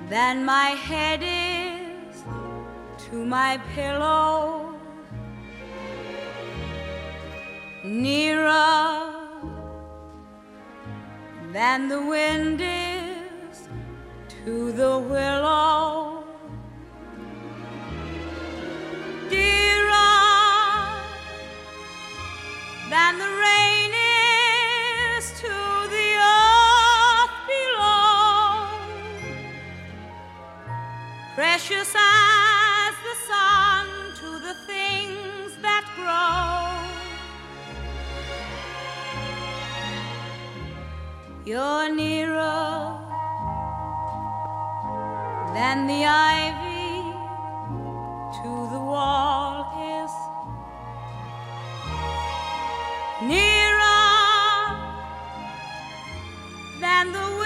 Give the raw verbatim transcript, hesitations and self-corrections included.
than my head is to my pillow, nearer than the wind is to the willow, dearer than the rain is to the earth below, precious as the sun to the things that grow. You're nearer than the ivy to the wall is, nearer than the